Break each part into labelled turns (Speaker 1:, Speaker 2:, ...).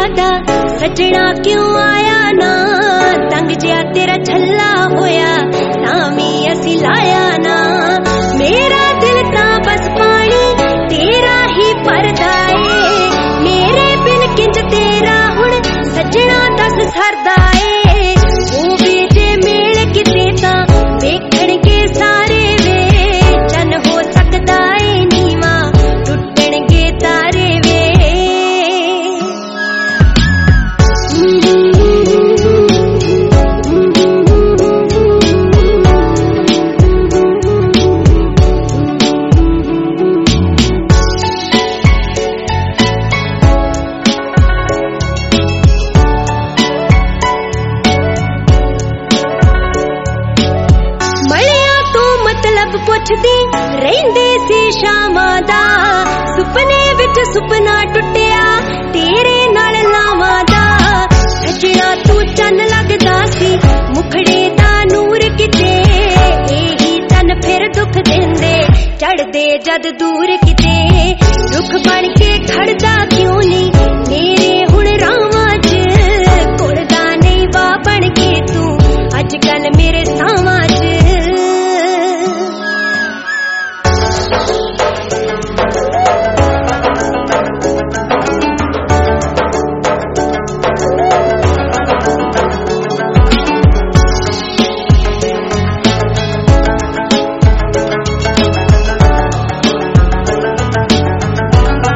Speaker 1: दा सजना क्यों आया ना, तंग जिया तेरा छल्ला होया तामी असी लाया ना। मेरा दिल ता बस पानी तेरा ही भरदा ए, मेरे बिन किंज तेरा हुण सजना दस सरदा ए। ओ बेजे मेल किते ता वेखण के सारे वे, चन हो सकदा ए नीवा टुटण गे तारे वे। पुछदी रहिंदे सी शामां दा, सुपने विच सुपना टुटिया तेरे नाल लावां दा। सजना तू चन लगदा सी मुखड़े दा नूर किते, एही चन फिर दुख देंदे चढ़दे जद दूर किते। दुख बन के खड़दा क्यों नहीं मेरे हुण रावां च, कुड़दा नहीं वा बन के तू अजकल मेरे सावां च।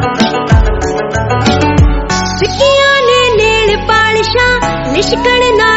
Speaker 1: लिशकण ना